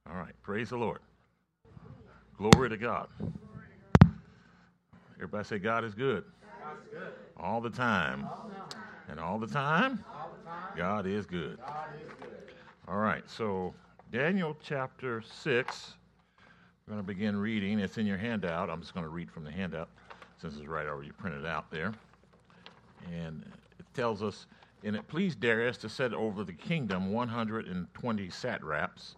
All right. Praise the Lord. Glory to God. Everybody say God is good. God is good. All the time. All the time. And all the time, All the time. God is good. God is good. All right. So Daniel chapter 6. We're going to begin reading. It's in your handout. I'm just going to read from the handout since it's right already printed out there. And it tells us, and it pleased Darius to set over the kingdom 120 satraps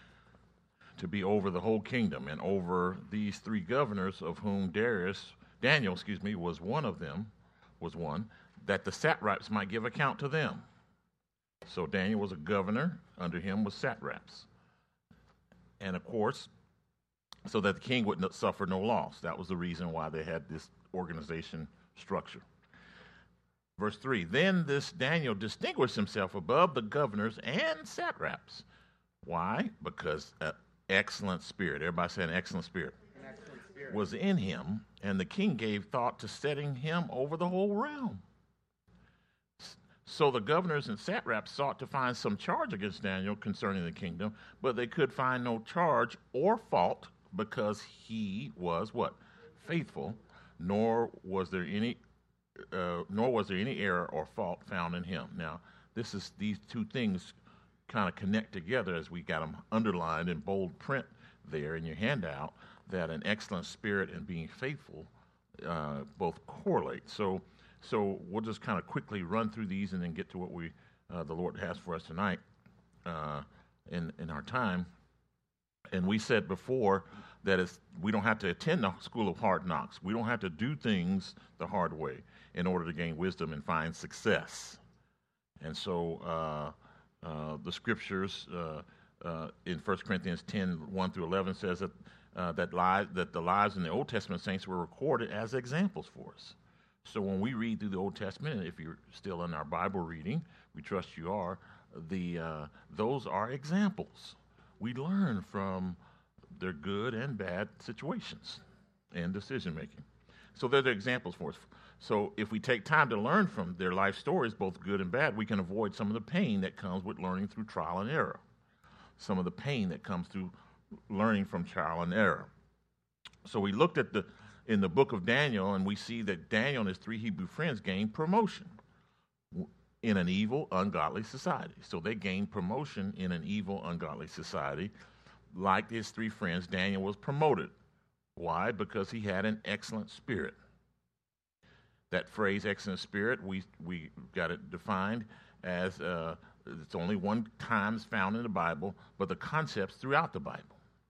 to be over the whole kingdom, and over these three governors, of whom Daniel, was one of them, that the satraps might give account to them. So Daniel was a governor, under him was satraps. And of course, so that the king would not suffer no loss. That was the reason why they had this organization structure. Verse 3, then this Daniel distinguished himself above the governors and satraps. Why? Because excellent spirit, everybody say an excellent spirit, was in him, and the king gave thought to setting him over the whole realm. So the governors and satraps sought to find some charge against Daniel concerning the kingdom, but they could find no charge or fault, because he was what? Faithful, nor was there any error or fault found in him. Now, these two things kind of connect together, as we got them underlined in bold print there in your handout, that an excellent spirit and being faithful both correlate. So we'll just kind of quickly run through these and then get to what the Lord has for us tonight in our time. And we said before that we don't have to attend the school of hard knocks. We don't have to do things the hard way in order to gain wisdom and find success. And so the scriptures in 1 Corinthians 10, 1 through 11 says that the lives in the Old Testament saints were recorded as examples for us. So when we read through the Old Testament, and if you're still in our Bible reading, we trust you are, those are examples. We learn from their good and bad situations and decision making. So they're the examples for us. So if we take time to learn from their life stories, both good and bad, we can avoid some of the pain that comes with learning through trial and error. Some of the pain that comes through learning from trial and error. So we looked at in the book of Daniel, and we see that Daniel and his three Hebrew friends gained promotion in an evil, ungodly society. So they gained promotion in an evil, ungodly society. Like his three friends, Daniel was promoted. Why? Because he had an excellent spirit. That phrase, excellent spirit, we got it defined as it's only one time found in the Bible, but the concept's throughout the Bible.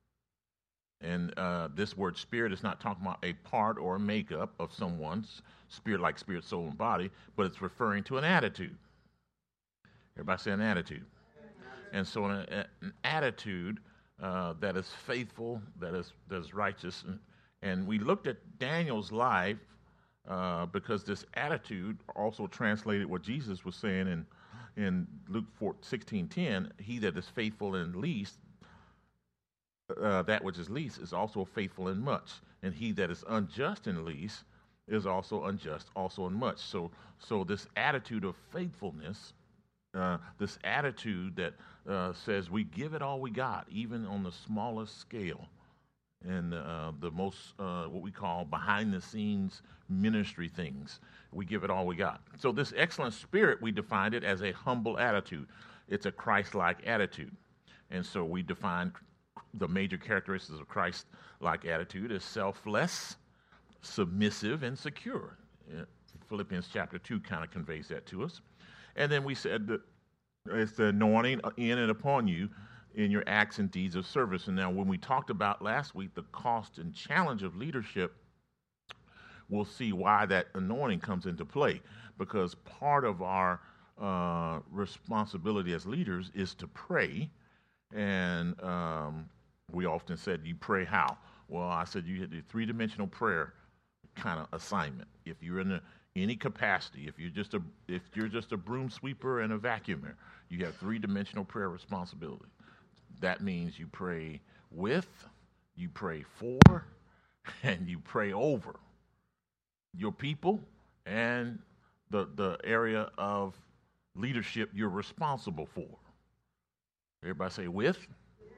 And this word spirit is not talking about a part or a makeup of someone's spirit, like spirit, soul, and body, but it's referring to an attitude. Everybody say an attitude. And so an attitude that is faithful, that is righteous. And we looked at Daniel's life because this attitude also translated what Jesus was saying in Luke 16:10, he that is faithful in least, that which is least is also faithful in much. And he that is unjust in least is also unjust also in much. So this attitude of faithfulness, this attitude that says we give it all we got, even on the smallest scale, and the most, what we call behind-the-scenes ministry things, we give it all we got. So this excellent spirit, we defined it as a humble attitude. It's a Christ-like attitude. And so we defined the major characteristics of Christ-like attitude as selfless, submissive, and secure. Philippians chapter 2 kind of conveys that to us. And then we said that it's the anointing in and upon you in your acts and deeds of service. And now when we talked about last week the cost and challenge of leadership, we'll see why that anointing comes into play. Because part of our responsibility as leaders is to pray. And we often said, you pray how? Well, I said you had the three-dimensional prayer kind of assignment. If you're in any capacity, if you're just a broom sweeper and a vacuumer, you have three-dimensional prayer responsibility. That means you pray with, you pray for, and you pray over your people and the area of leadership you're responsible for. Everybody say with,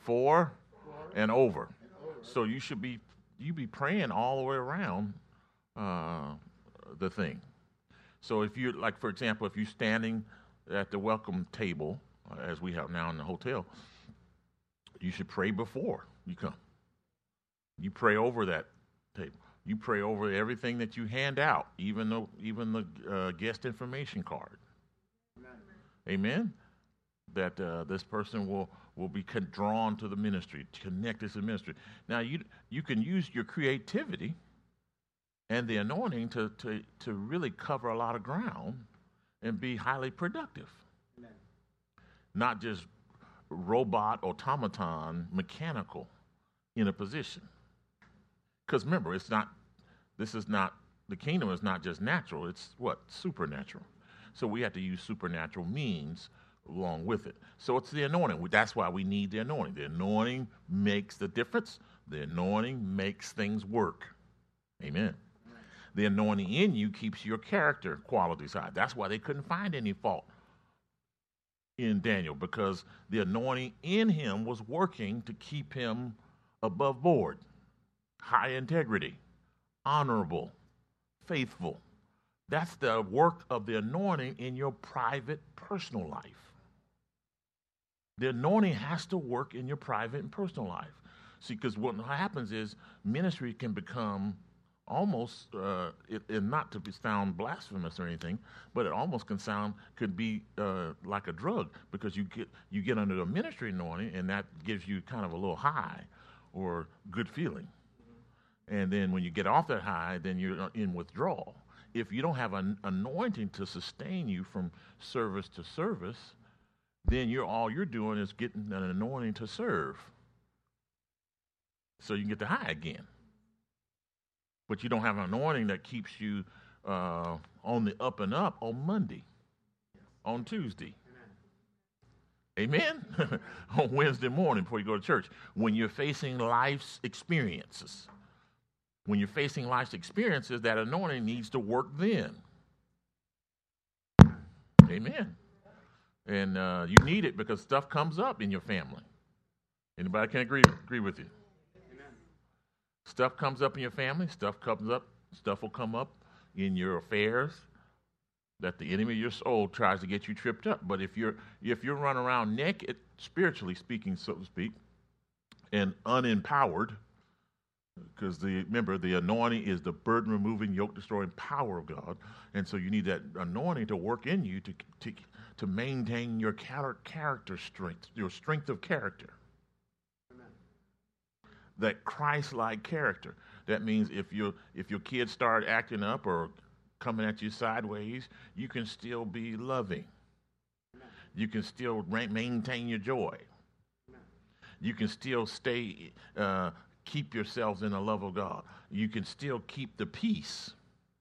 for and over. So you be praying all the way around the thing. So if you, like, for example, if you're standing at the welcome table, as we have now in the hotel, you should pray before you come. You pray over that table. You pray over everything that you hand out, even the guest information card. Amen. That this person will be drawn to the ministry, connected to the ministry. Now you can use your creativity and the anointing to really cover a lot of ground and be highly productive. Amen. Not just robot, automaton, mechanical in a position. Because remember, the kingdom is not just natural, it's what? Supernatural. So we have to use supernatural means along with it. So it's the anointing. That's why we need the anointing. The anointing makes the difference. The anointing makes things work. Amen. The anointing in you keeps your character qualities high. That's why they couldn't find any fault in Daniel, because the anointing in him was working to keep him above board, high integrity, honorable, faithful. That's the work of the anointing in your private, personal life. The anointing has to work in your private and personal life. See, because what happens is ministry can become almost, not to sound blasphemous or anything, but it almost could be like a drug, because you get under the ministry anointing, and that gives you kind of a little high or good feeling. And then when you get off that high, then you're in withdrawal. If you don't have an anointing to sustain you from service to service, then all you're doing is getting an anointing to serve, so you can get the high again. But you don't have an anointing that keeps you on the up and up on Monday, on Tuesday. Amen? On Wednesday morning before you go to church. When you're facing life's experiences. That anointing needs to work then. Amen. And you need it because stuff comes up in your family. Anybody can agree with you? Stuff comes up in your family. Stuff will come up in your affairs that the enemy of your soul tries to get you tripped up. But if you're running around naked, spiritually speaking, so to speak, and unempowered, because remember, the anointing is the burden-removing, yoke-destroying power of God, and so you need that anointing to work in you to maintain your character strength, your strength of character. That Christ-like character. That means if your kids start acting up or coming at you sideways, you can still be loving. You can still maintain your joy. You can still keep yourselves in the love of God. You can still keep the peace.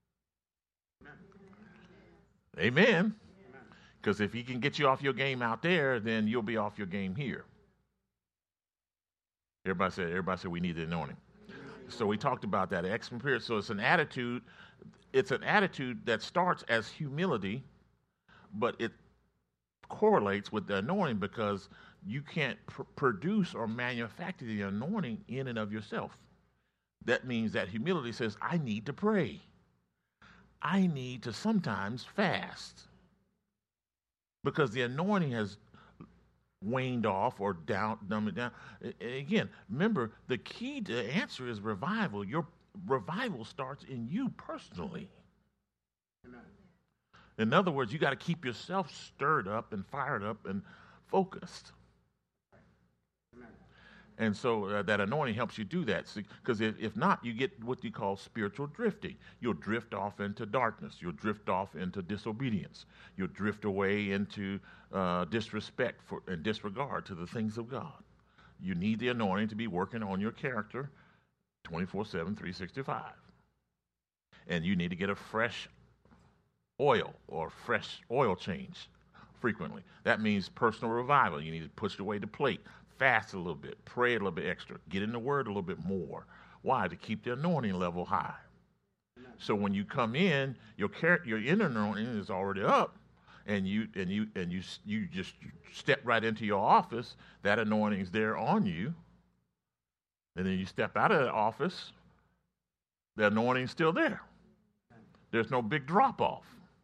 Amen. Because if he can get you off your game out there, then you'll be off your game here. Everybody said we need the anointing. So we talked about that. Excellent period. So it's an attitude. It's an attitude that starts as humility, but it correlates with the anointing because you can't produce or manufacture the anointing in and of yourself. That means that humility says, I need to pray. I need to sometimes fast. Because the anointing has waned off or dumbed it down. Again, remember, the key to the answer is revival. Your revival starts in you personally. Amen. In other words, you got to keep yourself stirred up and fired up and focused. Amen. And so that anointing helps you do that. Because if not, you get what you call spiritual drifting. You'll drift off into darkness. You'll drift off into disobedience. You'll drift away into disrespect and disregard to the things of God. You need the anointing to be working on your character 24/7, 365. And you need to get a fresh oil or fresh oil change frequently. That means personal revival. You need to push away the plate. Fast a little bit, pray a little bit extra, get in the Word a little bit more. Why? To keep the anointing level high. Amen. So when you come in, your inner anointing is already up, and you just step right into your office, that anointing's there on you. And then you step out of the office, the anointing's still there. There's no big drop off.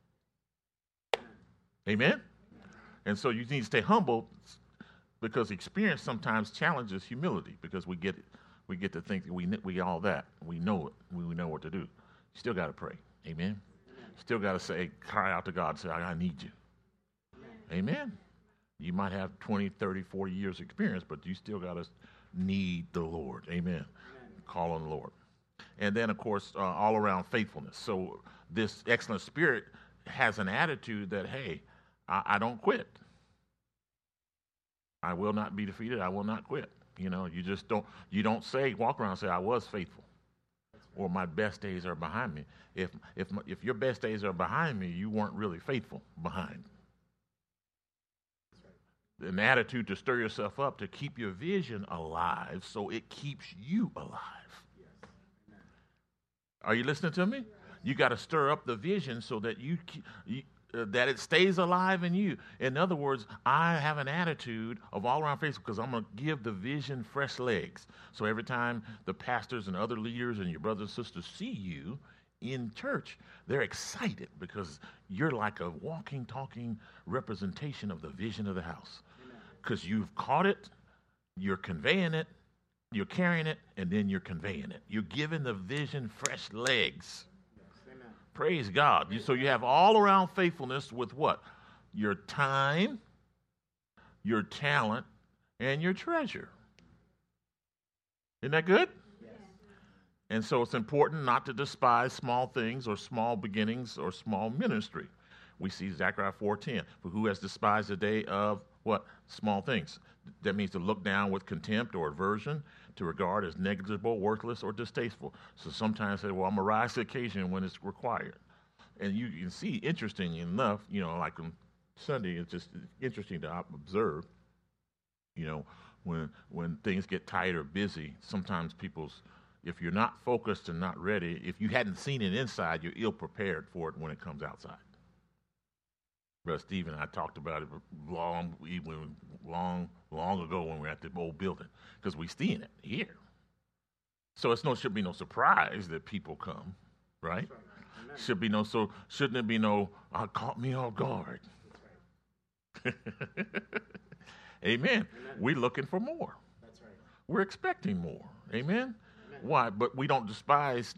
Amen? And so you need to stay humble, because experience sometimes challenges humility, because we get to think that we all that. We know it. We know what to do. You still got to pray. Amen? Still got to cry out to God and say, I need you. Amen? You might have 20, 30, 40 years experience, but you still got to need the Lord. Amen? Call on the Lord. And then, of course, all around faithfulness. So this excellent spirit has an attitude that, hey, I don't quit. I will not be defeated. I will not quit. You don't walk around and say, I was faithful, or my best days are behind me. If your best days are behind me, you weren't really faithful behind. An attitude to stir yourself up, to keep your vision alive so it keeps you alive. Are you listening to me? You got to stir up the vision so that that it stays alive in you. In other words, I have an attitude of all around faith, because I'm going to give the vision fresh legs. So every time the pastors and other leaders and your brothers and sisters see you in church, they're excited, because you're like a walking, talking representation of the vision of the house. Because you've caught it, you're conveying it, you're carrying it, and then you're conveying it. You're giving the vision fresh legs. Praise God. So you have all around faithfulness with what? Your time, your talent, and your treasure. Isn't that good? Yes. And so it's important not to despise small things or small beginnings or small ministry. We see Zechariah 4:10. For who has despised the day of what? Small things. That means to look down with contempt or aversion, to regard as negligible, worthless, or distasteful. So sometimes say, well, I'm going to rise to the occasion when it's required. And you can see, interestingly enough, like on Sunday, it's just interesting to observe, when things get tight or busy, sometimes if you're not focused and not ready, if you hadn't seen it inside, you're ill prepared for it when it comes outside. Brother Steve and I talked about it long ago when we were at the old building, because we seen it here. So should be no surprise that people come, right? Shouldn't it be no, caught me off guard. Right. Amen. We're looking for more. That's right. We're expecting more. Amen? Amen. Why? But we don't despise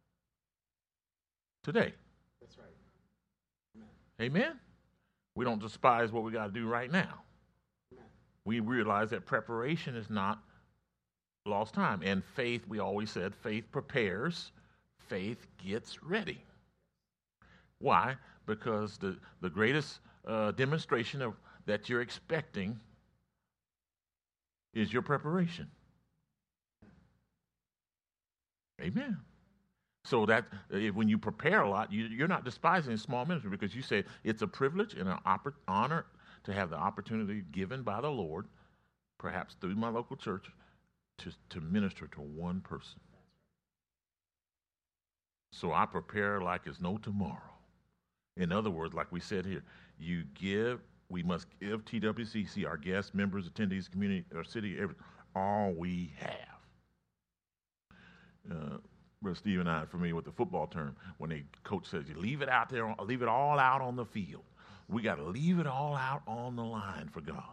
today. That's right. Amen? We don't despise what we got to do right now. Amen. We realize that preparation is not lost time. And faith, we always said, faith prepares, faith gets ready. Why? Because the greatest demonstration of that you're expecting is your preparation. Amen. So that when you prepare a lot, you're not despising small ministry, because you say it's a privilege and an honor to have the opportunity given by the Lord, perhaps through my local church, to minister to one person. So I prepare like it's no tomorrow. In other words, like we said here, we must give TWCC, our guests, members, attendees, community, our city, all we have. Brother Steve and I are familiar with the football term. When the coach says, you leave it out there, leave it all out on the field. We got to leave it all out on the line for God.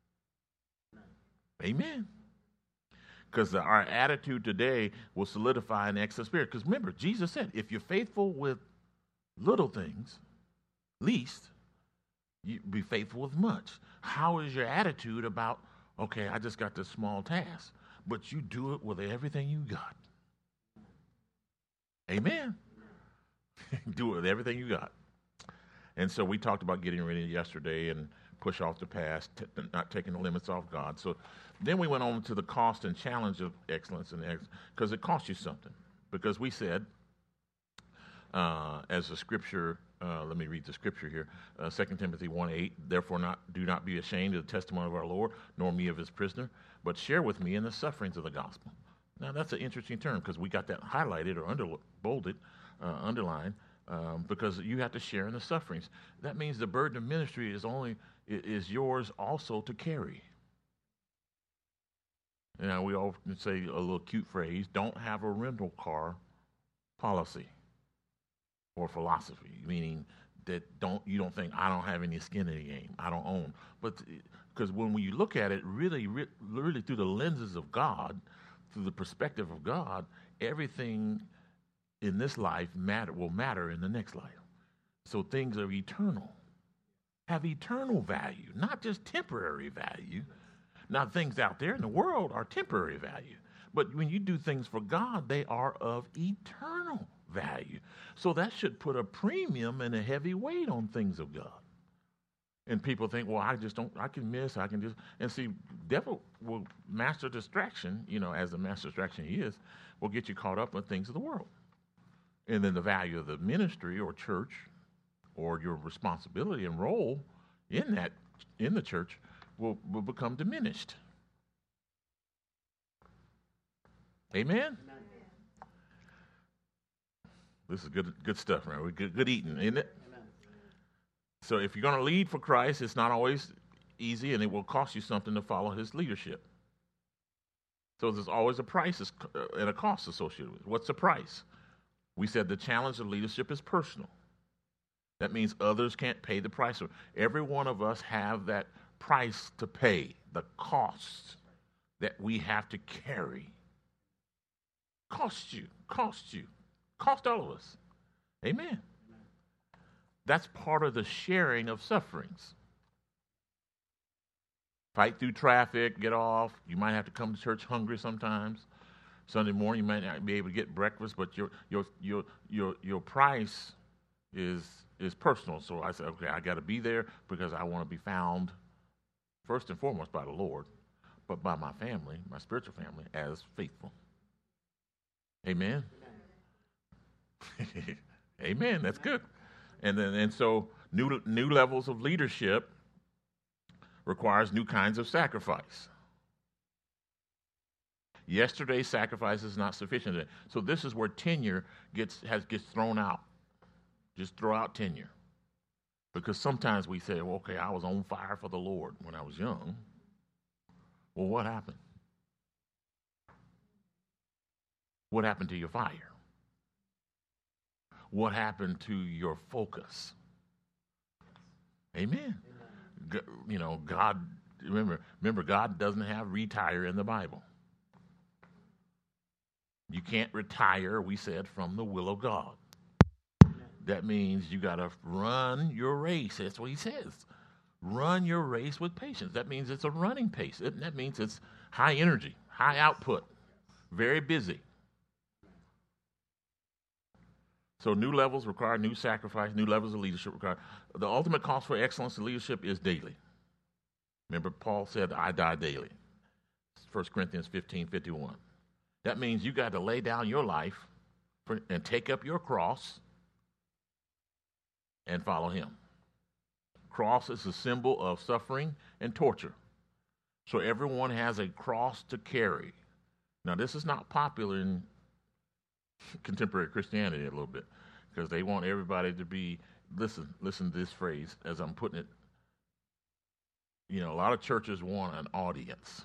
Amen. Because our attitude today will solidify an excellent spirit. Because remember, Jesus said, if you're faithful with little things, least, you be faithful with much. How is your attitude about, okay, I just got this small task, but you do it with everything you got? Amen. Do it with everything you got. And so we talked about getting ready yesterday and push off the past, not taking the limits off God. So then we went on to the cost and challenge of excellence, because it costs you something. Because we said, as a scripture, let me read the scripture here, 2 Timothy 1:8, therefore do not be ashamed of the testimony of our Lord, nor me of his prisoner, but share with me in the sufferings of the gospel. Now, that's an interesting term, because we got that highlighted or bolded, underlined. because you have to share in the sufferings. That means the burden of ministry is yours also to carry. We often say a little cute phrase: "Don't have a rental car policy or philosophy," meaning that you don't think I don't have any skin in the game. I don't own, but because when you look at it really through the lenses of God, through the perspective of God, everything in this life will matter in the next life. So things are eternal, have eternal value, not just temporary value. Now, things out there in the world are temporary value, but when you do things for God, they are of eternal value. So that should put a premium and a heavy weight on things of God. And people think, well, I can miss, and see, devil will master distraction, as the master distraction he is, will get you caught up with things of the world. And then the value of the ministry or church or your responsibility and role in the church will become diminished. Amen? Amen. This is good stuff, right? We're good eating, isn't it? Amen. So if you're going to lead for Christ, it's not always easy, and it will cost you something to follow his leadership. So there's always a price and a cost associated with it. What's the price? We said the challenge of leadership is personal. That means others can't pay the price. Every one of us have that price to pay, the cost that we have to carry. Cost you, cost all of us. Amen. That's part of the sharing of sufferings. Fight through traffic, get off. You might have to come to church hungry sometimes. Sunday morning, you might not be able to get breakfast, but your price is personal. So I said, okay, I got to be there because I want to be found first and foremost by the Lord, but by my family, my spiritual family, as faithful. Amen. Amen. That's good. And so new levels of leadership requires new kinds of sacrifice. Yesterday's sacrifice is not sufficient today. So this is where tenure gets thrown out. Just throw out tenure. Because sometimes we say, well, okay, I was on fire for the Lord when I was young. Well, what happened? What happened to your fire? What happened to your focus? Amen. God, remember, God doesn't have retire in the Bible. You can't retire, we said, from the will of God. That means you got to run your race. That's what he says. Run your race with patience. That means it's a running pace. That means it's high energy, high output, very busy. So new levels require new sacrifice, new levels of leadership require. The ultimate cost for excellence in leadership is daily. Remember, Paul said, I die daily. 1 Corinthians 15:51. That means you got to lay down your life and take up your cross and follow him. Cross is a symbol of suffering and torture. So everyone has a cross to carry. Now, this is not popular in contemporary Christianity a little bit because they want everybody to be, listen to this phrase as I'm putting it. A lot of churches want an audience.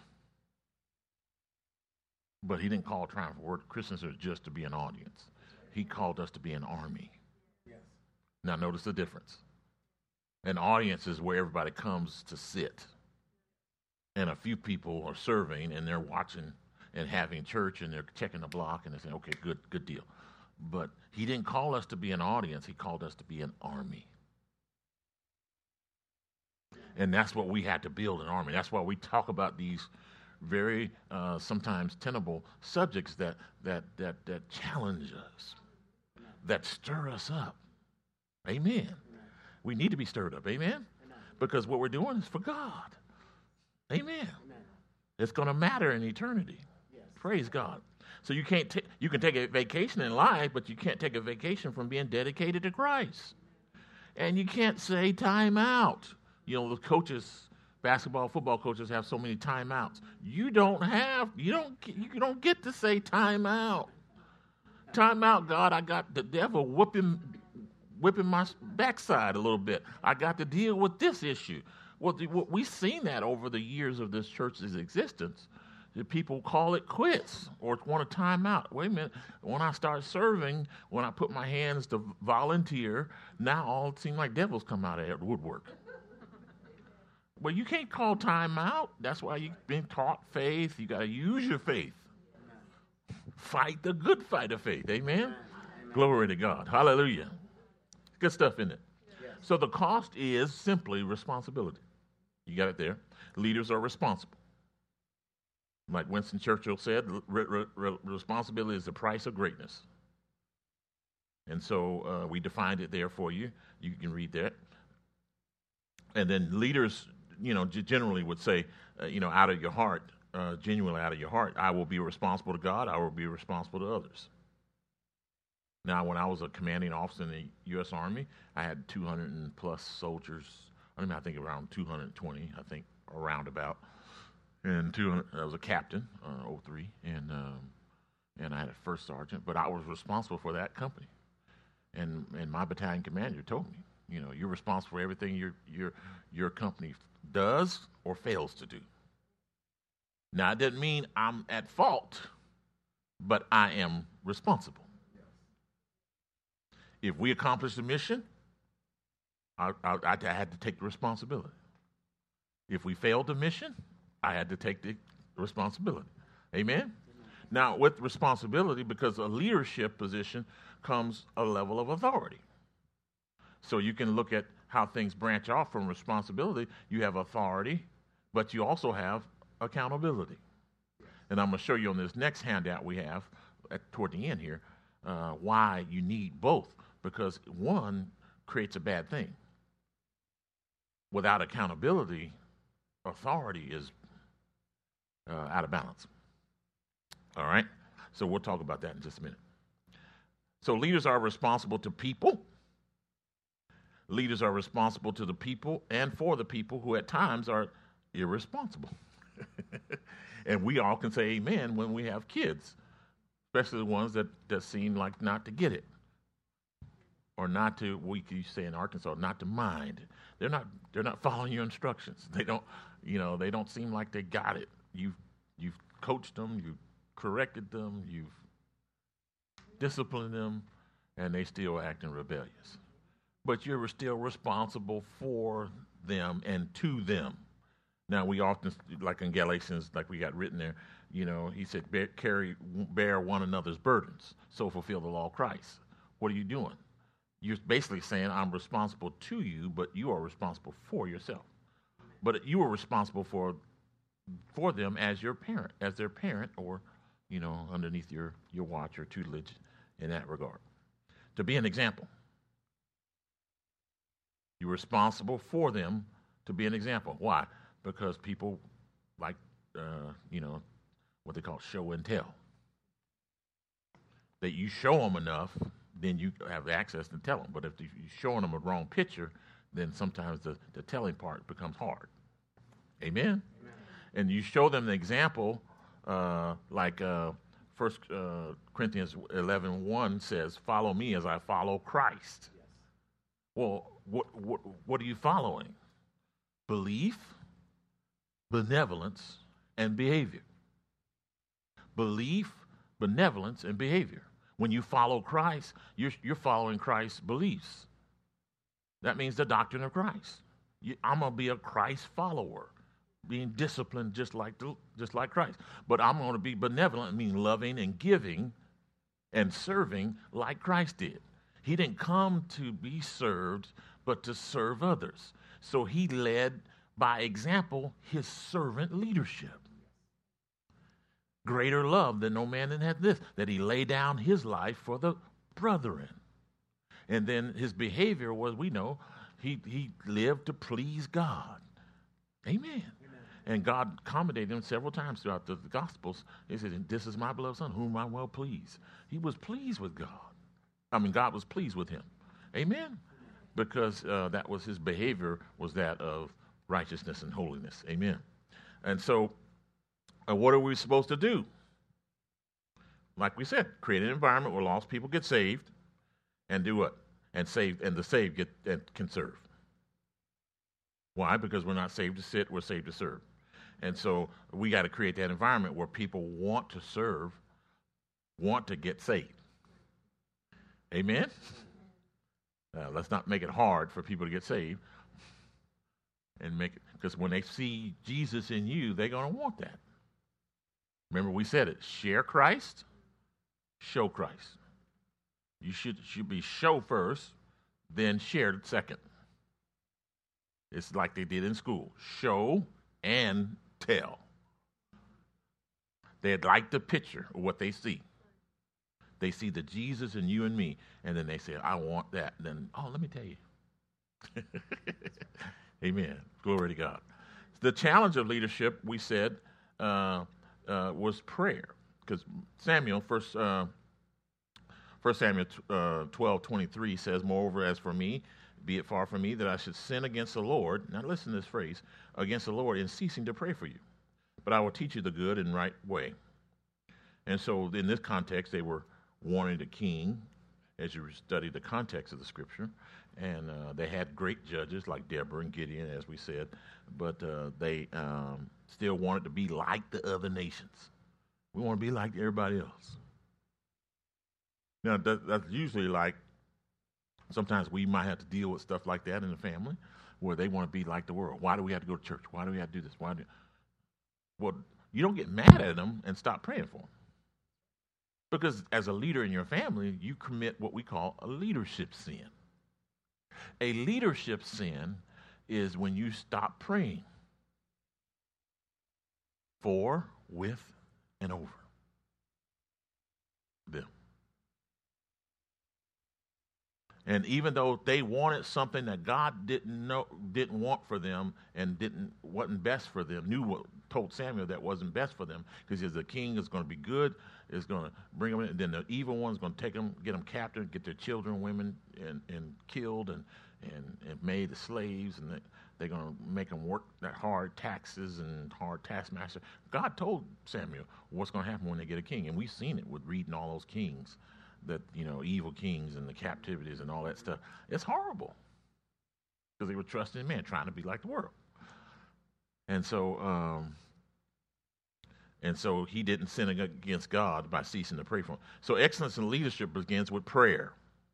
But he didn't call Triumph Word Christians just to be an audience. He called us to be an army. Yes. Now notice the difference. An audience is where everybody comes to sit. And a few people are serving and they're watching and having church and they're checking the block and they're saying, okay, good deal. But he didn't call us to be an audience. He called us to be an army. And that's what we had to build, an army. That's why we talk about these very sometimes tenable subjects that challenge us, that stir us up. Amen. We need to be stirred up. Amen. Because what we're doing is for God. Amen. It's going to matter in eternity. Yes. Praise God. So you can take a vacation in life, but you can't take a vacation from being dedicated to Christ. And you can't say time out. The coaches, basketball, football coaches have so many timeouts. You don't get to say time out. Time out, God, I got the devil whooping whipping my backside a little bit. I got to deal with this issue. Well, we've seen that over the years of this church's existence. The people call it quits or want to time out. Wait a minute. When I start serving, when I put my hands to volunteer, now all it seems like devils come out of the woodwork. Well, you can't call time out. That's why you've been taught faith. You got to use your faith. Fight the good fight of faith. Amen? Amen. Glory to God. Hallelujah. Good stuff, isn't it? Yes. So the cost is simply responsibility. You got it there. Leaders are responsible. Like Winston Churchill said, responsibility is the price of greatness. And so we defined it there for you. You can read that. And then leaders, generally would say, out of your heart, genuinely out of your heart, I will be responsible to God. I will be responsible to others. Now, when I was a commanding officer in the U.S. Army, I had 200 and plus soldiers. I think around 220, around about. And I was a captain, 03, and I had a first sergeant, but I was responsible for that company. And my battalion commander told me, you're responsible for everything your company does or fails to do. Now, it doesn't mean I'm at fault, but I am responsible. If we accomplish the mission, I had to take the responsibility. If we failed the mission, I had to take the responsibility. Amen? Amen? Now, with responsibility, because a leadership position comes a level of authority. So you can look at how things branch off from responsibility. You have authority, but you also have accountability. And I'm going to show you on this next handout we have toward the end here why you need both, because one creates a bad thing. Without accountability, authority is out of balance. All right? So we'll talk about that in just a minute. So leaders are responsible to people. Leaders are responsible to the people and for the people who at times are irresponsible. And we all can say amen when we have kids, especially the ones that seem like not to get it. Or not to, we say in Arkansas, not to mind. They're not following your instructions. They don't seem like they got it. You've coached them, you've corrected them, you've disciplined them, and they still acting rebellious. But you're still responsible for them and to them. Now, we often, like in Galatians, like we got written there, he said, bear one another's burdens, so fulfill the law of Christ. What are you doing? You're basically saying, I'm responsible to you, but you are responsible for yourself. But you are responsible for them as their parent, or, underneath your watch or tutelage in that regard. To be an example. You're responsible for them to be an example. Why? Because people like, what they call show and tell. That you show them enough, then you have access to tell them. But if you're showing them a wrong picture, then sometimes the telling part becomes hard. Amen? Amen. And you show them the example, like 1 Corinthians 11:1 says, follow me as I follow Christ. Yes. Well, what are you following? Belief, benevolence, and behavior. Belief, benevolence, and behavior. When you follow Christ, you're following Christ's beliefs. That means the doctrine of Christ. I'm going to be a Christ follower, being disciplined just like Christ. But I'm going to be benevolent, meaning loving and giving and serving like Christ did. He didn't come to be served, but to serve others. So he led, by example, his servant leadership. Greater love than no man had this, that he lay down his life for the brethren. And then his behavior was, we know, he lived to please God. Amen. Amen. And God accommodated him several times throughout the Gospels. He said, this is my beloved Son, whom I'm well pleased. He was pleased with God. God was pleased with him. Amen. Because that was his behavior, was that of righteousness and holiness. Amen. And so, what are we supposed to do? Like we said, create an environment where lost people get saved, and do what? and saved, and the saved can serve. Why? Because we're not saved to sit, we're saved to serve. And so we got to create that environment where people want to serve, want to get saved. Amen? Let's not make it hard for people to get saved, and make it, because when they see Jesus in you, they're going to want that. Remember, we said it: share Christ, show Christ. You should be show first, then share second. It's like they did in school: show and tell. They'd like the picture of what they see. They see the Jesus in you and me, and then they say, I want that. And then, let me tell you. Amen. Glory to God. The challenge of leadership, we said, was prayer. Because Samuel, 1 Samuel 12:23 says, moreover, as for me, be it far from me that I should sin against the Lord. Now listen to this phrase: against the Lord in ceasing to pray for you. But I will teach you the good and right way. And so in this context, they were wanted a king, as you study the context of the scripture, and they had great judges like Deborah and Gideon, as we said, but they still wanted to be like the other nations. We want to be like everybody else. Now, that's usually like, sometimes we might have to deal with stuff like that in the family, where they want to be like the world. Why do we have to go to church? Why do we have to do this? Well, you don't get mad at them and stop praying for them. Because as a leader in your family, you commit what we call a leadership sin. A leadership sin is when you stop praying for, with, and over them. And even though they wanted something that God didn't want for them, and wasn't best for them, told Samuel that wasn't best for them, because the king is going to be good, is going to bring them in, and then the evil one's going to take them, get them captive, get their children, women, and killed, and made slaves, and they're going to make them work that hard taxes and hard taskmaster. God told Samuel what's going to happen when they get a king, and we've seen it with reading all those kings, that, evil kings and the captivities and all that stuff. It's horrible, because they were trusting in man, trying to be like the world. And so he didn't sin against God by ceasing to pray for him. So excellence in leadership begins with prayer.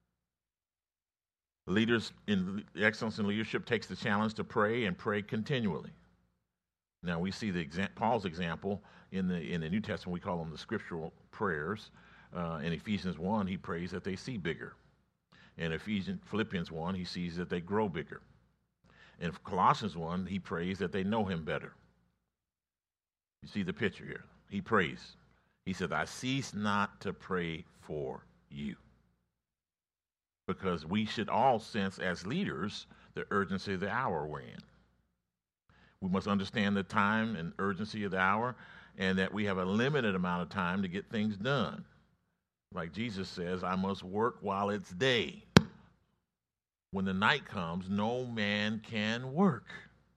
Excellence in leadership takes the challenge to pray, and pray continually. Now we see Paul's example in the New Testament. We call them the scriptural prayers. In Ephesians 1, he prays that they see bigger. In Philippians 1, he sees that they grow bigger. In Colossians 1, he prays that they know him better. You see the picture here. He prays. He said, I cease not to pray for you. Because we should all sense as leaders the urgency of the hour we're in. We must understand the time and urgency of the hour, and that we have a limited amount of time to get things done. Like Jesus says, I must work while it's day. When the night comes, no man can work.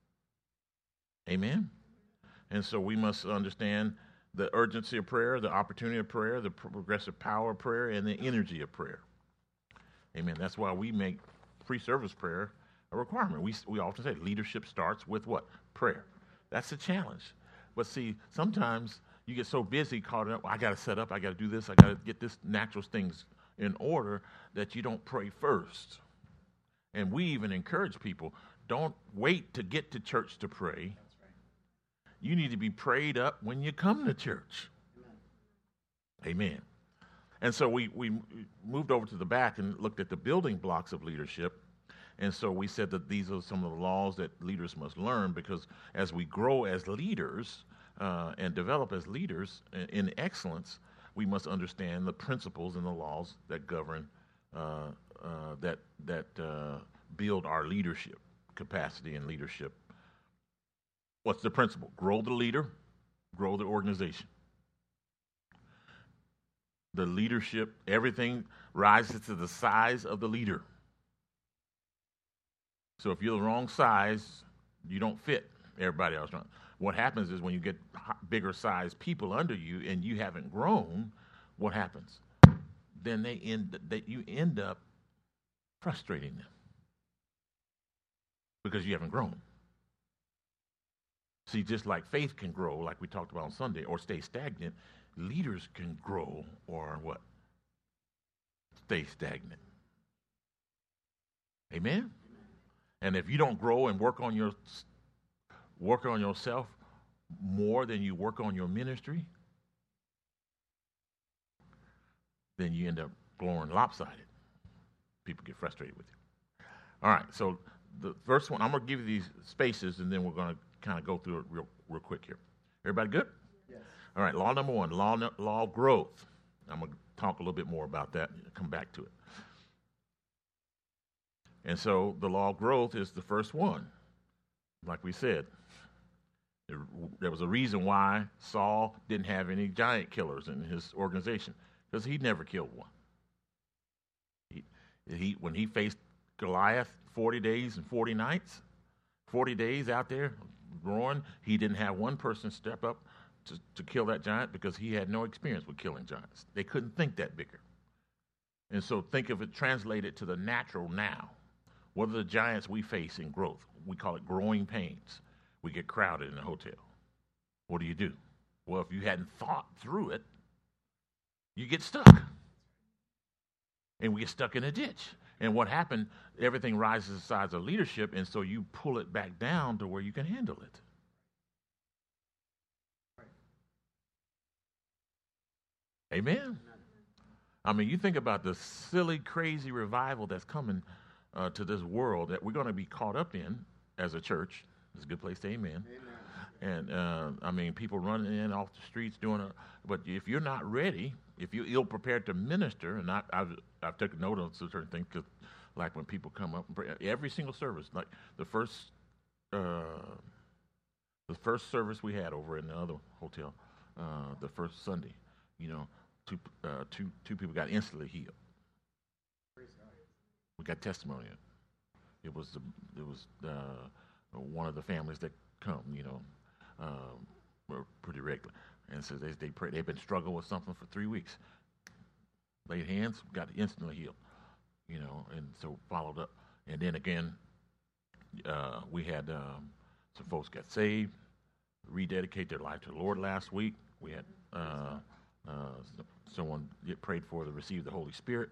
Amen? And so we must understand the urgency of prayer, the opportunity of prayer, the progressive power of prayer, and the energy of prayer. Amen. That's why we make pre-service prayer a requirement. We often say leadership starts with what? Prayer. That's the challenge. But see, sometimes you get so busy, caught up, I got to set up, I got to do this, I got to get this natural things in order, that you don't pray first. And we even encourage people, don't wait to get to church to pray. That's right. You need to be prayed up when you come to church. Amen. And so we moved over to the back and looked at the building blocks of leadership. And so we said that these are some of the laws that leaders must learn, because as we grow as leaders and develop as leaders in excellence, we must understand the principles and the laws that govern, that build our leadership capacity and leadership. What's the principle? Grow the leader, grow the organization. The leadership, everything rises to the size of the leader. So if you're the wrong size, you don't fit everybody else. What happens is when you get bigger sized people under you and you haven't grown, what happens? Then you end up frustrating them because you haven't grown. See, just like faith can grow, like we talked about on Sunday, or stay stagnant, leaders can grow or what? Stay stagnant. Amen? And if you don't grow and work on yourself more than you work on your ministry, then you end up growing lopsided. People get frustrated with you. All right, so the first one, I'm going to give you these spaces, and then we're going to kind of go through it real quick here. Everybody good? Yes. All right, law number one, law of growth. I'm going to talk a little bit more about that and come back to it. And so the law of growth is the first one. Like we said, there was a reason why Saul didn't have any giant killers in his organization, because he never killed one. When he faced Goliath 40 days and 40 nights, 40 days out there growing, he didn't have one person step up to kill that giant because he had no experience with killing giants. They couldn't think that bigger. And so think of it translated to the natural now. What are the giants we face in growth? We call it growing pains. We get crowded in a hotel. What do? Well, if you hadn't thought through it, you get stuck. And we get stuck in a ditch. And what happened, everything rises the size of leadership, and so you pull it back down to where you can handle it. Amen? I mean, you think about the silly, crazy revival that's coming to this world that we're going to be caught up in as a church. It's a good place to amen. And, I mean, people running in off the streets doing it. But if you're not ready, if you're ill-prepared to minister, and I've taken note of certain things, because like when people come up, every single service, like the first service we had over in the other hotel, the first Sunday, two people got instantly healed. We got testimony. It was one of the families that come, were pretty regular, and so they pray. They've been struggling with something for 3 weeks. Laid hands, got instantly healed, and so followed up. And then again, we had some folks got saved, rededicate their life to the Lord last week. We had someone get prayed for to receive the Holy Spirit.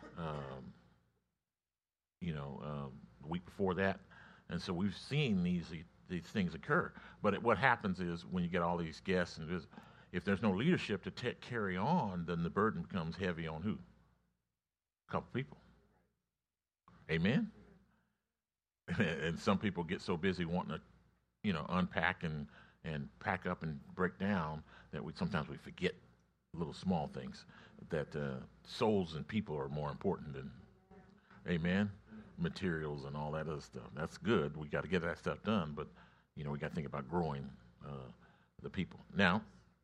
The week before that, and so we've seen these things occur. But what happens is when you get all these guests, and if there's no leadership to carry on, then the burden becomes heavy on who? A couple people. Amen? And some people get so busy wanting to, unpack and pack up and break down that sometimes we forget little small things, that souls and people are more important than, amen, materials and all that other stuff. That's good. We got to get that stuff done, but, we got to think about growing the people. Now,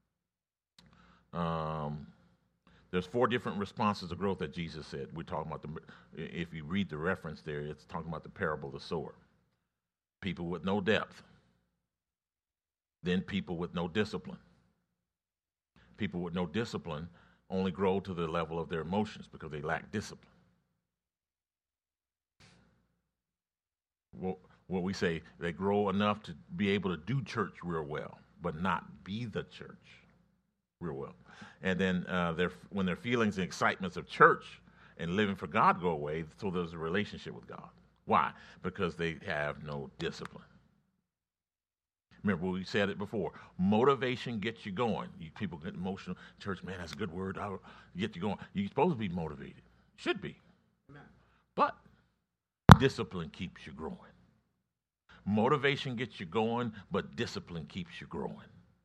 there's 4 different responses to growth that Jesus said. We're talking about if you read the reference there, it's talking about the parable of the sower. People with no depth. Then people with no discipline. People with no discipline only grow to the level of their emotions because they lack discipline. What we say, they grow enough to be able to do church real well, but not be the church real well. And then when their feelings and excitements of church and living for God go away, so there's a relationship with God. Why? Because they have no discipline. Remember, we said it before. Motivation gets you going. People get emotional. Church, man, that's a good word. I'll get you going. You're supposed to be motivated. Should be. Amen. But discipline keeps you growing. Motivation gets you going, but discipline keeps you growing.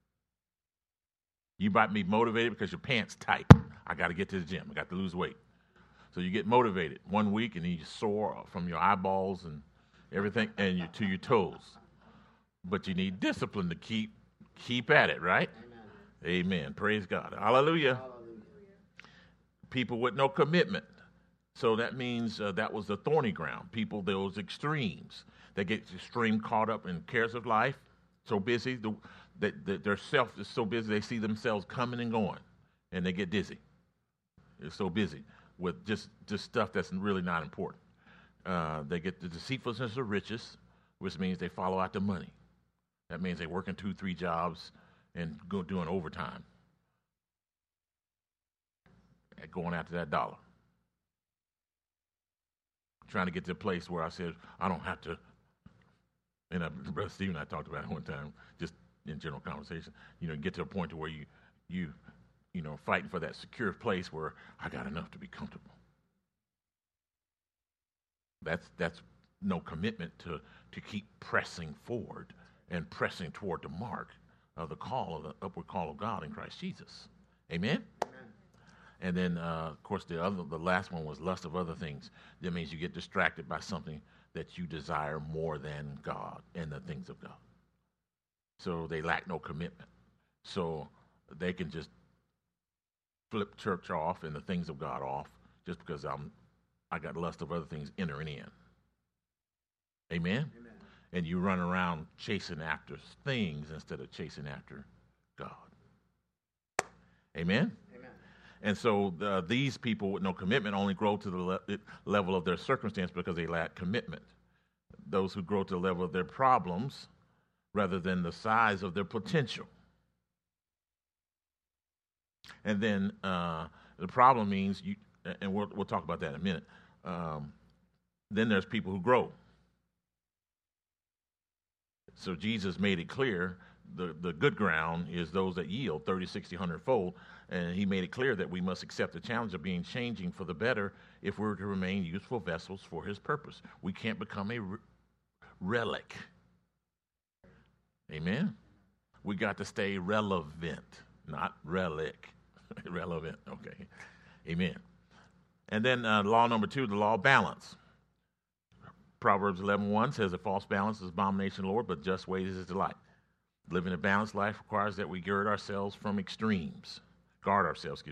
You might be motivated because your pants tight. I got to get to the gym. I got to lose weight. So you get motivated 1 week, and then you soar from your eyeballs and everything and to your toes. But you need discipline to keep at it, right? Amen. Amen. Praise God. Hallelujah. Hallelujah. People with no commitment. So that means that was the thorny ground. People, those extremes. They get extreme caught up in cares of life, so busy, their self is so busy they see themselves coming and going, and they get dizzy. They're so busy with just stuff that's really not important. They get the deceitfulness of riches, which means they follow out the money. That means they're working 2-3 jobs and doing overtime, going after that dollar. Trying to get to a place where I said, I don't have to, and Brother Steve and I talked about it one time, just in general conversation, get to a point to where you fighting for that secure place where I got enough to be comfortable. That's no commitment to keep pressing forward and pressing toward the mark of the upward call of God in Christ Jesus. Amen? Amen. And then, of course, the last one was lust of other things. That means you get distracted by something that you desire more than God and the things of God. So they lack no commitment. So they can just flip church off and the things of God off just because I got lust of other things entering in. Amen? Amen. And you run around chasing after things instead of chasing after God. Amen? Amen. And so these people with no commitment only grow to the level of their circumstance because they lack commitment. Those who grow to the level of their problems rather than the size of their potential. And then the problem means, and we'll talk about that in a minute, then there's people who grow. So Jesus made it clear the good ground is those that yield 30, 60, 100-fold. And he made it clear that we must accept the challenge of being changing for the better if we're to remain useful vessels for his purpose. We can't become a relic. Amen? We got to stay relevant, not relic. Relevant, okay. Amen. And then law number 2, the law of balance. Proverbs 11:1 says, a false balance is abomination, Lord, but just ways is his delight. Living a balanced life requires that we guard ourselves from extremes. Guard ourselves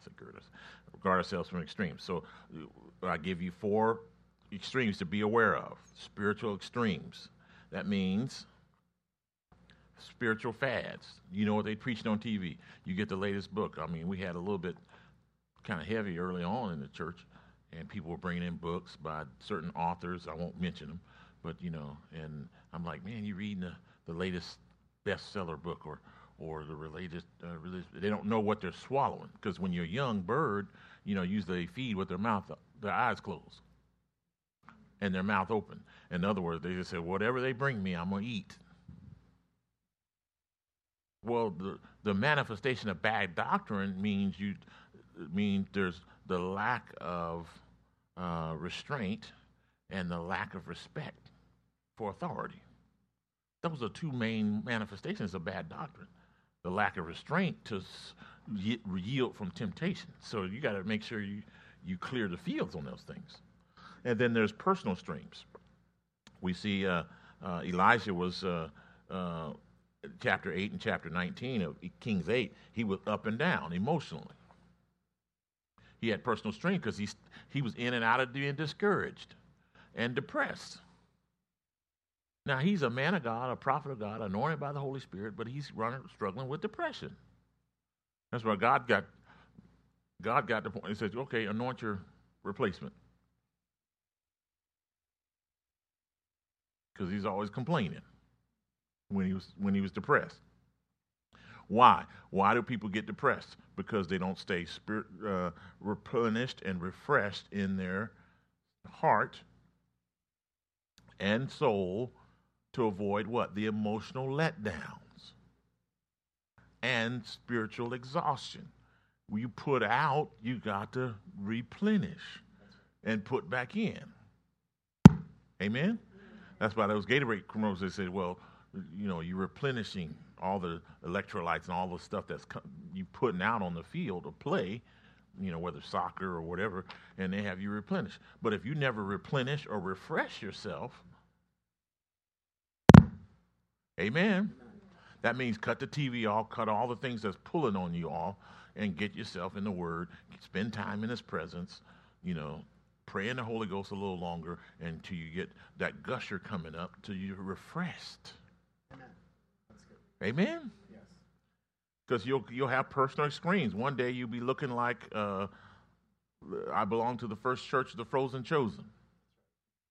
from extremes. So I give you 4 extremes to be aware of. Spiritual extremes. That means spiritual fads. You know what they preached on TV. You get the latest book. I mean, we had a little bit kind of heavy early on in the church, and people were bringing in books by certain authors. I won't mention them, but, and I'm like, man, you reading the latest bestseller book or the related, they don't know what they're swallowing. Because when you're a young bird, usually they feed with their eyes closed and their mouth open. In other words, they just say, whatever they bring me, I'm going to eat. Well, the manifestation of bad doctrine means there's the lack of restraint and the lack of respect for authority. Those are 2 main manifestations of bad doctrine. The lack of restraint to yield from temptation. So you got to make sure you clear the fields on those things. And then there's personal streams. We see Elijah was chapter 8 and chapter 19 of Kings 8. He was up and down emotionally. He had personal strength because he was in and out of being discouraged and depressed. Now, he's a man of God, a prophet of God, anointed by the Holy Spirit, but he's struggling with depression. That's why God got the point. He says, okay, anoint your replacement. Because he's always complaining when he was depressed. Why? Why do people get depressed? Because they don't stay replenished and refreshed in their heart and soul to avoid what? The emotional letdowns and spiritual exhaustion. When you put out, you got to replenish and put back in. Amen? That's why those Gatorade commercials, they said, well, you're replenishing all the electrolytes and all the stuff that's you putting out on the field of play, whether soccer or whatever, and they have you replenish. But if you never replenish or refresh yourself, amen, that means cut the TV off, cut all the things that's pulling on you off, and get yourself in the Word, spend time in His presence, pray in the Holy Ghost a little longer until you get that gusher coming up till you're refreshed. Amen. That's good. Amen? Yes. Because you'll have personal screens. One day you'll be looking like I belong to the first church of the frozen chosen.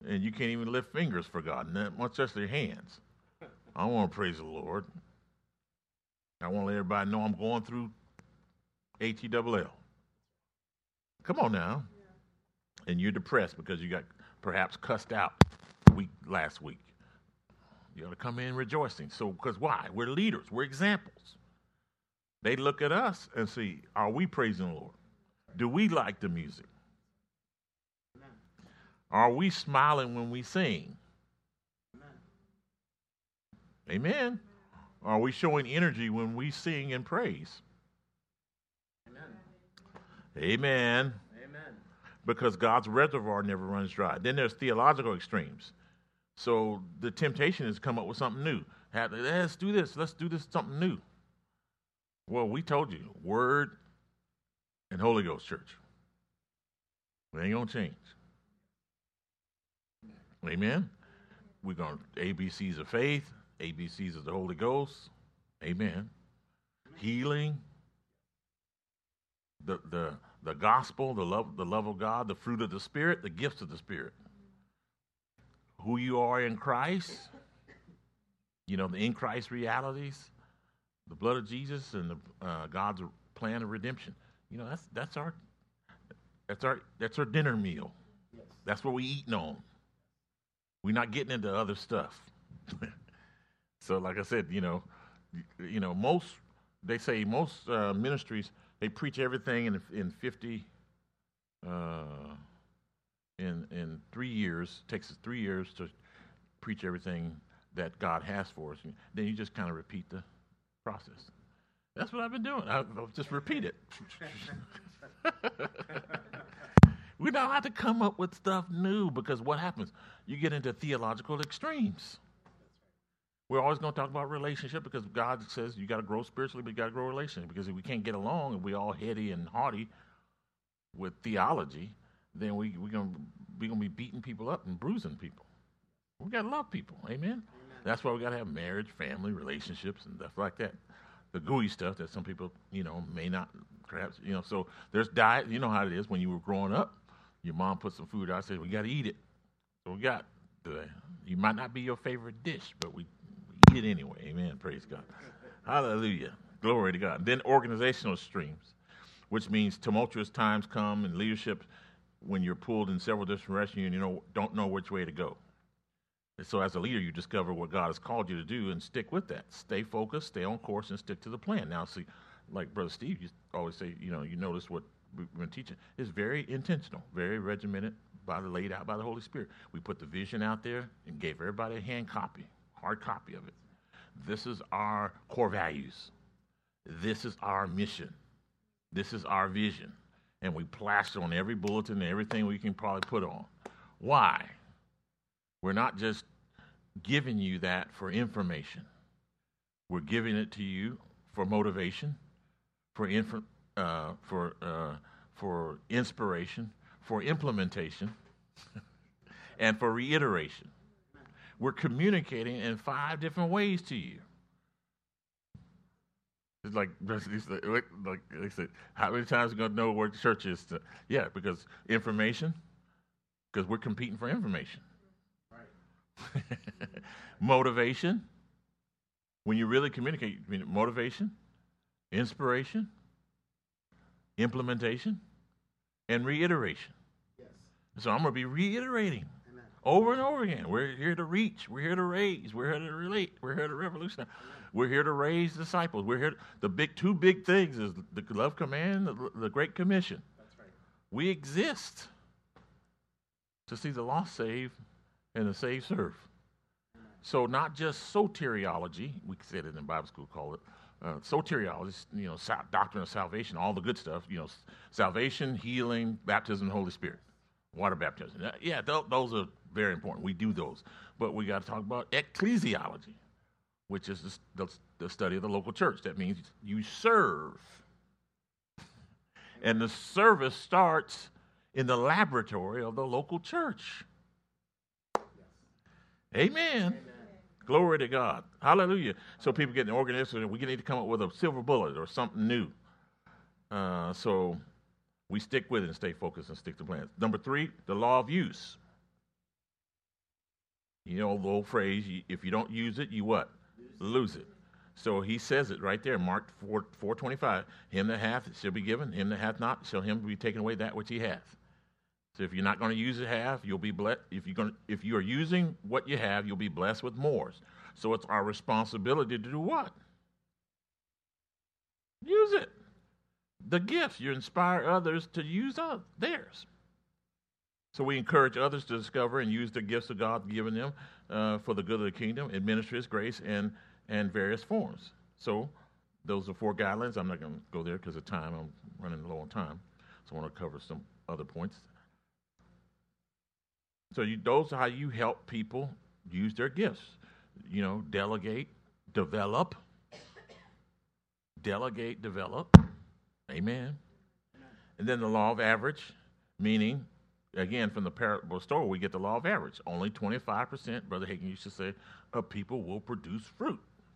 and you can't even lift fingers for God, not much less their hands. I want to praise the Lord. I want to let everybody know I'm going through HELL. Come on now. And you're depressed because you got perhaps cussed out last week. You ought to come in rejoicing. So, because why? We're leaders. We're examples. They look at us and see, are we praising the Lord? Do we like the music? Amen. Are we smiling when we sing? Amen. Amen. Are we showing energy when we sing and praise? Amen. Amen. Amen. Because God's reservoir never runs dry. Then there's theological extremes. So the temptation is to come up with something new. Let's do this. Let's do this something new. Well, we told you, Word and Holy Ghost Church. We ain't going to change. Amen. We're going to ABCs of faith, ABCs of the Holy Ghost. Amen. Healing. The gospel, the love of God, the fruit of the Spirit, the gifts of the Spirit. Who you are in Christ, the in Christ realities, the blood of Jesus, and God's plan of redemption. That's our dinner meal. Yes. That's what we eating on. We're not getting into other stuff. So, like I said, most ministries, they preach everything in 50. In 3 years, it takes us 3 years to preach everything that God has for us. Then you just kind of repeat the process. That's what I've been doing. I'll just repeat it. We don't have to come up with stuff new, because what happens? You get into theological extremes. We're always going to talk about relationship, because God says you got to grow spiritually, but you got to grow relationally. Because if we can't get along and we all heady and haughty with theology, then we're going to be beating people up and bruising people. We got to love people. Amen? Amen. That's why we got to have marriage, family, relationships, and stuff like that. The gooey stuff that some people, may not, perhaps, So there's diet. You know how it is when you were growing up. Your mom put some food out and said, we got to eat it. So we got you might not be your favorite dish, but we eat it anyway. Amen. Praise God. Hallelujah. Glory to God. Then organizational streams, which means tumultuous times come in leadership when you're pulled in several different directions and you don't know which way to go. And so as a leader, you discover what God has called you to do and stick with that. Stay focused, stay on course, and stick to the plan. Now, see, like Brother Steve used to always say, you notice what we've been teaching is very intentional, very regimented, laid out by the Holy Spirit. We put the vision out there and gave everybody a hard copy of it. This is our core values. This is our mission. This is our vision. And we plaster on every bulletin and everything we can probably put on. Why? We're not just giving you that for information. We're giving it to you for motivation, for inspiration, for implementation, and for reiteration. We're communicating in 5 different ways to you. It's like they said, how many times are you going to know where the church is? Yeah, because information, because we're competing for information. Right. Motivation, when you really communicate, motivation, inspiration, implementation, and reiteration. Yes. So I'm going to be reiterating. Amen. Over and over again. We're here to reach. We're here to raise. We're here to relate. We're here to revolutionize. Amen. We're here to raise disciples. We're here. Two big things is the love command, the Great Commission. That's right. We exist to see the lost saved and the saved serve. Amen. So not just soteriology, we said it in Bible school, call it soteriology, doctrine of salvation, all the good stuff, salvation, healing, baptism, and Holy Spirit, water baptism. Yeah, those are very important. We do those. But we got to talk about ecclesiology, which is the study of the local church. That means you serve. And the service starts in the laboratory of the local church. Amen. Amen. Glory to God. Hallelujah. So people get in the organization, we need to come up with a silver bullet or something new. So we stick with it and stay focused and stick to plans. Number 3, the law of use. You know the old phrase, if you don't use it, you what? Lose it. So he says it right there, Mark 4:25. Him that hath shall be given, him that hath not shall him be taken away that which he hath. So if you're not going to use it half, you'll be blessed. If you are using what you have, you'll be blessed with more. So it's our responsibility to do what? Use it. The gifts, you inspire others to use theirs. So we encourage others to discover and use the gifts of God given them for the good of the kingdom, administer His grace in various forms. So those are 4 guidelines. I'm not going to go there because of time. I'm running low on time. So I want to cover some other points. So those are how you help people use their gifts. You know, delegate, develop. Delegate, develop. Amen. And then the law of average, meaning, again, from the parable story, we get the law of average. Only 25%, Brother Hagin used to say, of people will produce fruit.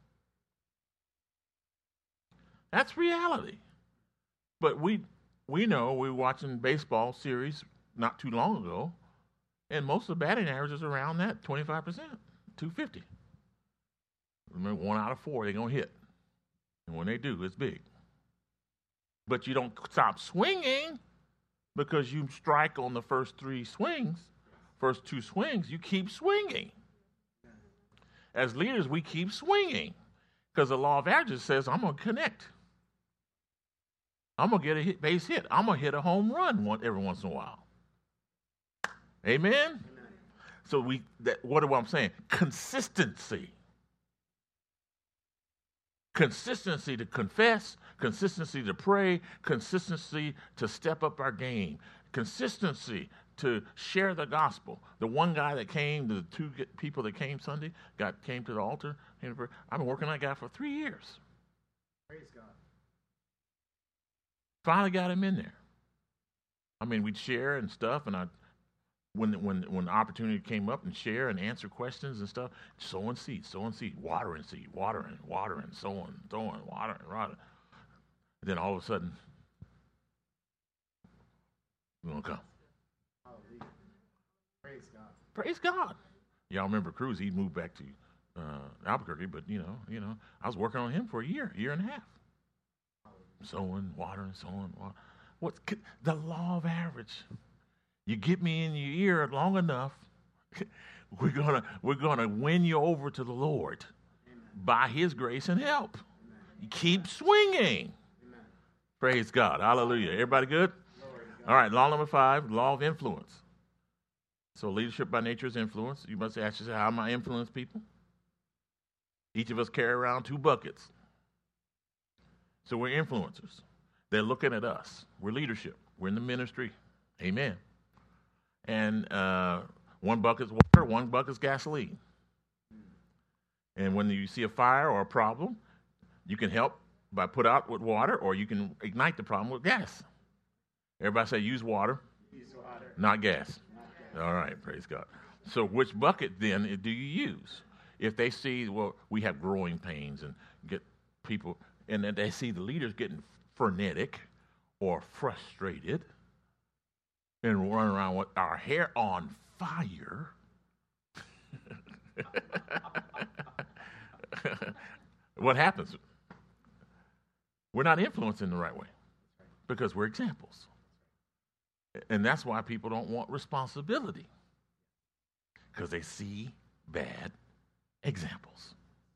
That's reality. But we know, we were watching baseball series not too long ago, and most of the batting average is around that, 25%, 250. Remember, 1 out of 4, they're going to hit. And when they do, it's big. But you don't stop swinging because you strike on the first 2 swings, you keep swinging. As leaders, we keep swinging because the law of averages says, I'm going to connect. I'm going to get a base hit. I'm going to hit a home run every once in a while. Amen? Amen. So what am I saying? Consistency. Consistency to confess, consistency to pray, consistency to step up our game, consistency to share the gospel. The one guy that came, the 2 people that came Sunday, came to the altar. I've been working on that guy for 3 years. Praise God. Finally got him in there. I mean, we'd share and stuff, and when the opportunity came up and share and answer questions and stuff, sowing seed, watering seed, watering, sowing, watering. Then all of a sudden, we're going to come. Hallelujah. Praise God. Praise God. Y'all remember Cruz, he moved back to Albuquerque, but, you know, I was working on him for a year and a half. Sowing, watering. What's the law of average? You get me in your ear long enough, we're gonna win you over to the Lord. Amen. By His grace and help. Amen. You keep swinging. Amen. Praise God. Hallelujah. Everybody good? All right, law number 5, law of influence. So leadership by nature is influence. You must ask yourself, how am I influence people? Each of us carry around 2 buckets. So we're influencers. They're looking at us. We're leadership. We're in the ministry. Amen. And 1 bucket's water, 1 bucket's gasoline. And when you see a fire or a problem, you can help by put out with water, or you can ignite the problem with gas. Everybody say, use water, not gas. All right, praise God. So which bucket then do you use? If they see, well, we have growing pains and get people, and then they see the leaders getting frenetic or frustrated, and run around with our hair on fire. What happens? We're not influencing the right way because we're examples. And that's why people don't want responsibility, because they see bad examples.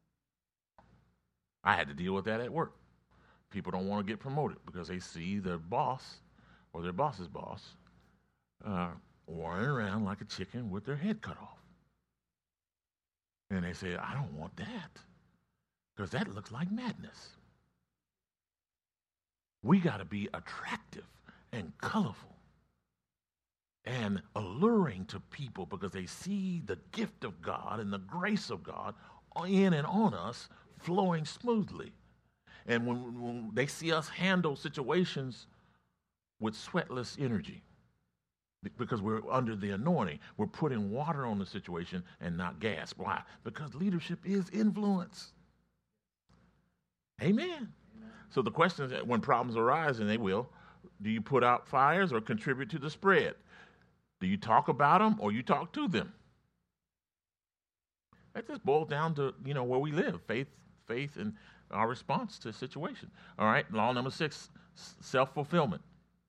I had to deal with that at work. People don't want to get promoted because they see their boss or their boss's boss running around like a chicken with their head cut off. And they say, I don't want that because that looks like madness. We got to be attractive and colorful and alluring to people because they see the gift of God and the grace of God in and on us flowing smoothly. And when they see us handle situations with sweatless energy, because we're under the anointing, we're putting water on the situation and not gas. Why? Because leadership is influence. Amen. Amen. So the question is, when problems arise, and they will, do you put out fires or contribute to the spread? Do you talk about them or you talk to them? That just boils down to, where we live, faith and our response to a situation. All right, law number 6, self-fulfillment.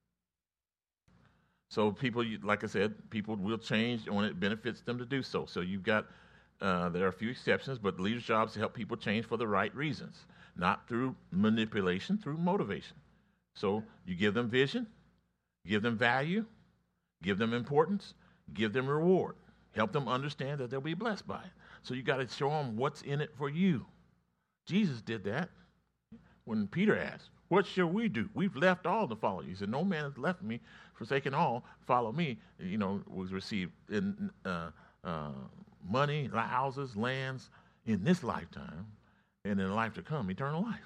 So people, like I said, people will change when it benefits them to do so. So you've got, there are a few exceptions, but leaders' jobs to help people change for the right reasons, not through manipulation, through motivation. So you give them vision, give them value, give them importance, give them reward, help them understand that they'll be blessed by it. So you got to show them what's in it for you. Jesus did that when Peter asked, "What shall we do? We've left all to follow you." He said, "No man has left me, forsaken all, follow me." Was received in money, houses, lands in this lifetime, and in the life to come, eternal life.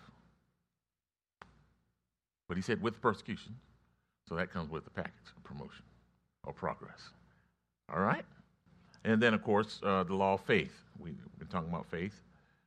But he said with persecution, so that comes with the package of promotion or progress. All right? And then, of course, the law of faith. We've been talking about faith.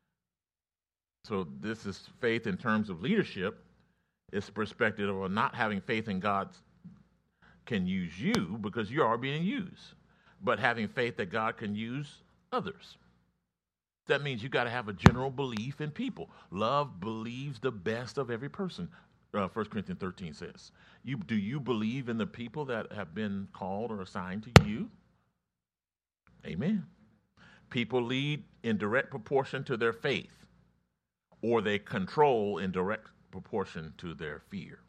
So this is faith in terms of leadership. It's the perspective of not having faith in God can use you because you are being used, but having faith that God can use others. That means you got to have a general belief in people. Love believes the best of every person. 1 Corinthians 13 says. Do you believe in the people that have been called or assigned to you? Amen. People lead in direct proportion to their faith, or they control in direct proportion to their fear.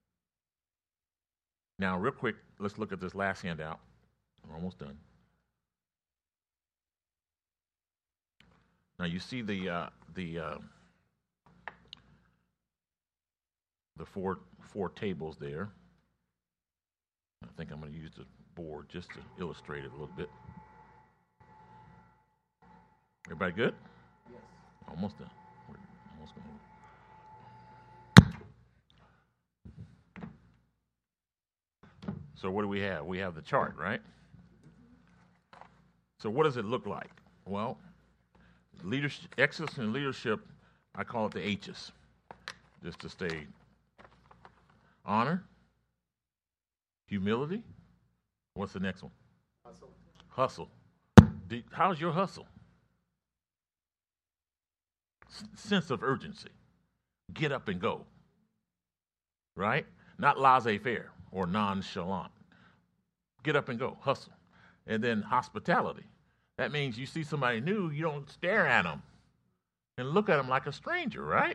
Now, real quick, let's look at this last handout. We're almost done. Now, you see the four tables there. I think I'm going to use the board just to illustrate it a little bit. Everybody good? Yes. Almost done. We're almost going. So what do we have? We have the chart, right? So what does it look like? Well, leadership, excellence in leadership, I call it the H's, just to stay. Honor, humility. What's the next one? Hustle. How's your hustle? Sense of urgency. Get up and go. Right? Not laissez-faire or nonchalant. Get up and go. Hustle. And then hospitality. That means you see somebody new, you don't stare at them and look at them like a stranger, right?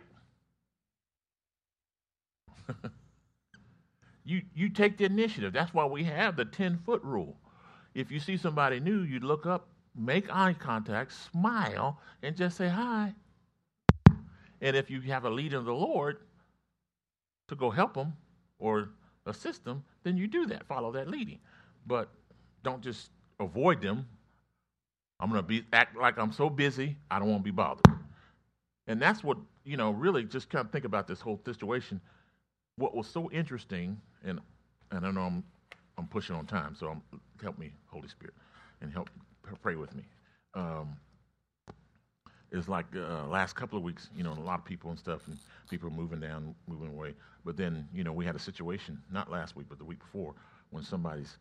You take the initiative. That's why we have the 10-foot rule. If you see somebody new, you look up, make eye contact, smile, and just say hi. And if you have a lead in the Lord to go help them or assist them, then you do that. Follow that leading. But don't just avoid them. I'm going to act like I'm so busy, I don't want to be bothered. And that's what, really just kind of think about this whole situation. What was so interesting, and I know I'm pushing on time, so help me, Holy Spirit, and help pray with me. It's like last couple of weeks, a lot of people and stuff, and people moving away. But then, we had a situation, not last week, but the week before, when somebody's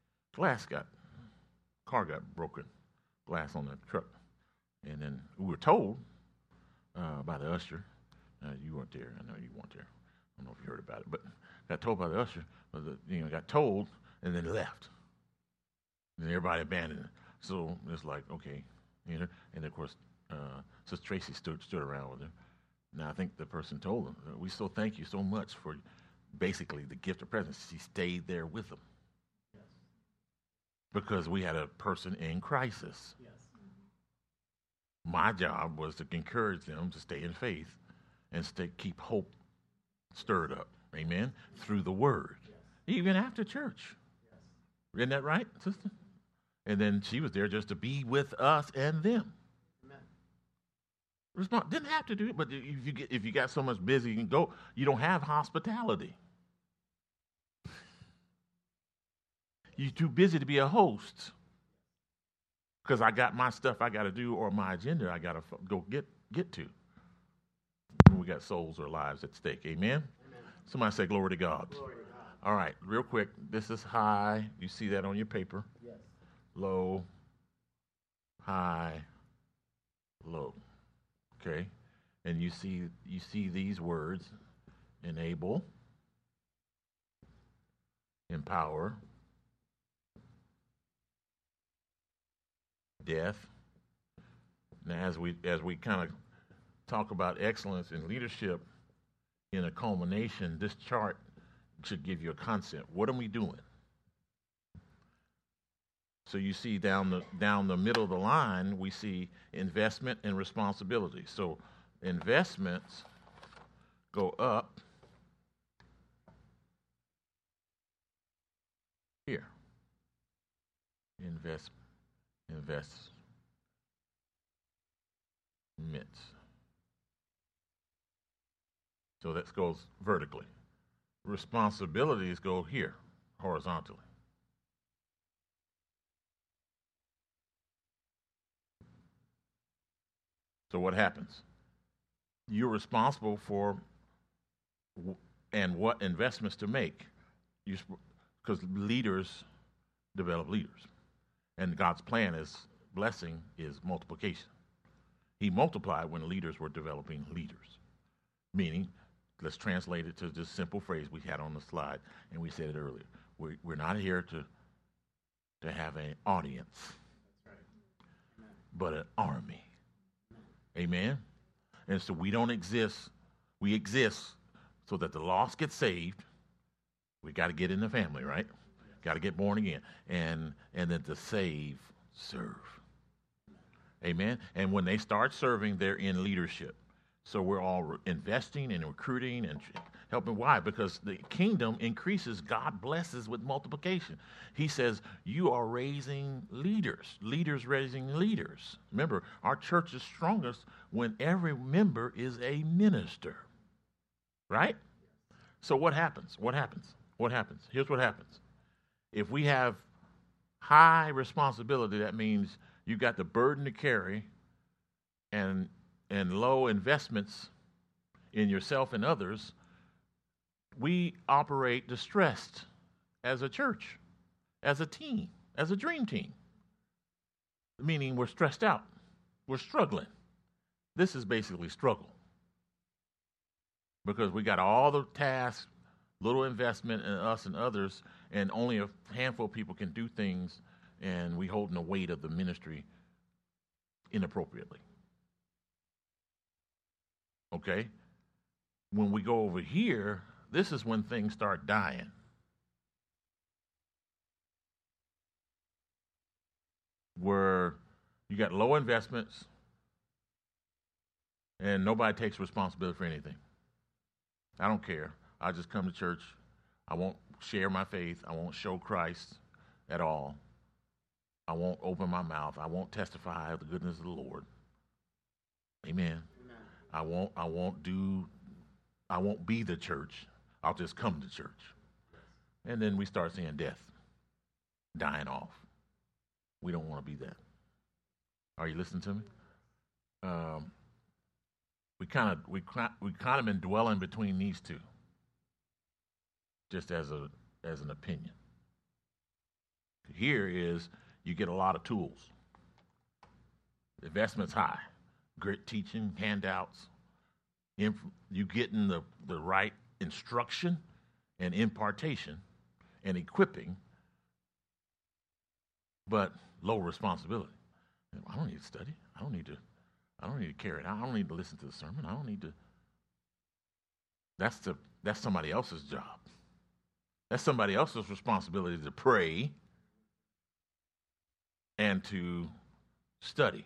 car got broken, glass on the truck. And then we were told by the usher, you weren't there, I know you weren't there. I don't know if you heard about it, but got told by the usher, got told and then left. And everybody abandoned it. So it's like, okay, and of course, Sister Tracy stood around with her. Now I think the person told them, we so thank you so much for basically the gift of presence. She stayed there with them. Yes. Because we had a person in crisis. Yes. My job was to encourage them to stay in faith and keep hope stirred up, amen, through the word, yes. Even after church. Yes. Isn't that right, sister? And then she was there just to be with us and them. Amen. Didn't have to do it, but if you got so much busy, you can go. You don't have hospitality. You're too busy to be a host because I got my stuff I got to do or my agenda I got to go get to. We got souls or lives at stake. Amen? Amen. Somebody say glory to God. Glory to God. All right, real quick. This is high. You see that on your paper? Yes. Low, high, low. Okay? And you see these words: enable, empower, death. Now, as we kind of talk about excellence in leadership in a culmination, this chart should give you a concept. What are we doing? So you see down the middle of the line, we see investment and responsibility. So investments go up here. Investments. So that goes vertically. Responsibilities go here, horizontally. So what happens? You're responsible for and what investments to make. Because leaders develop leaders. And God's plan is blessing is multiplication. He multiplied when leaders were developing leaders. Meaning, let's translate it to this simple phrase we had on the slide, and we said it earlier. We're not here to have an audience, but an army. Amen? And so we don't exist. We exist so that the lost get saved. We got to get in the family, right? Got to get born again. And then to save, serve. Amen? And when they start serving, they're in leadership. So we're all investing and recruiting and helping. Why? Because the kingdom increases. God blesses with multiplication. He says, you are raising leaders. Leaders raising leaders. Remember, our church is strongest when every member is a minister. Right? So what happens? What happens? What happens? Here's what happens. If we have high responsibility, that means you've got the burden to carry and low investments in yourself and others, we operate distressed as a church, as a team, as a dream team. Meaning we're stressed out. We're struggling. This is basically struggle. Because we got all the tasks, little investment in us and others, and only a handful of people can do things, and we holding the weight of the ministry inappropriately. Okay? When we go over here, this is when things start dying. Where you got low investments and nobody takes responsibility for anything. I don't care. I just come to church. I won't share my faith. I won't show Christ at all. I won't open my mouth. I won't testify of the goodness of the Lord. Amen. I won't be the church. I'll just come to church. And then we start seeing death, dying off. We don't want to be that. Are you listening to me? We kind of been dwelling between these two, just as an opinion. Here is you get a lot of tools. The investment's high. Great teaching, handouts. You getting the right instruction and impartation and equipping, but low responsibility. I don't need to study. I don't need to carry it out. I don't need to listen to the sermon. I don't need to. That's somebody else's job. That's somebody else's responsibility to pray and to study.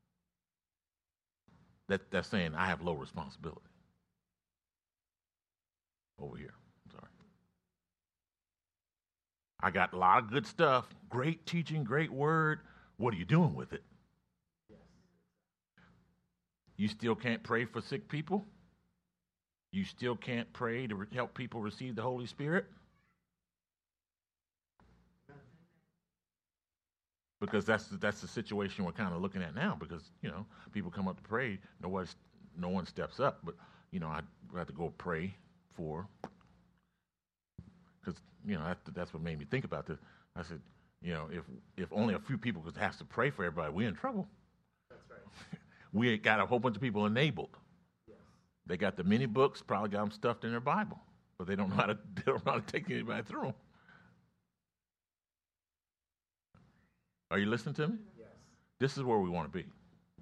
That's saying I have low responsibility. Over here. I'm sorry. I got a lot of good stuff, great teaching, great word. What are you doing with it? You still can't pray for sick people? You still can't pray to help people receive the Holy Spirit? Because that's the situation we're kind of looking at now. Because people come up to pray, no one steps up. But I'd have to go pray for. Because that's what made me think about this. I said, if only a few people could have to pray for everybody, we're in trouble. That's right. We got a whole bunch of people enabled. Yes. They got the many books, probably got them stuffed in their Bible, but they don't know how to take anybody through them. Are you listening to me? Yes. This is where we want to be.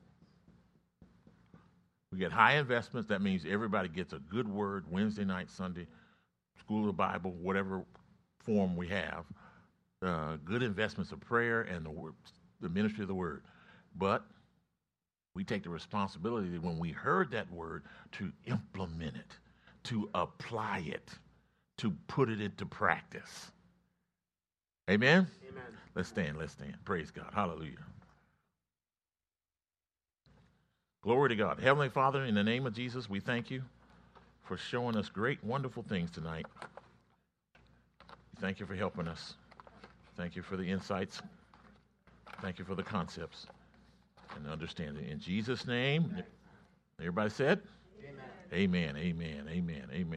We get high investments. That means everybody gets a good word Wednesday night, Sunday, school of the Bible, whatever form we have. Good investments of prayer and the ministry of the word. But we take the responsibility that when we heard that word to implement it, to apply it, to put it into practice. Amen? Amen. Let's stand. Praise God. Hallelujah. Glory to God. Heavenly Father, in the name of Jesus, we thank you for showing us great, wonderful things tonight. Thank you for helping us. Thank you for the insights. Thank you for the concepts and understanding. In Jesus' name, everybody said? Amen. Amen, amen, amen, amen.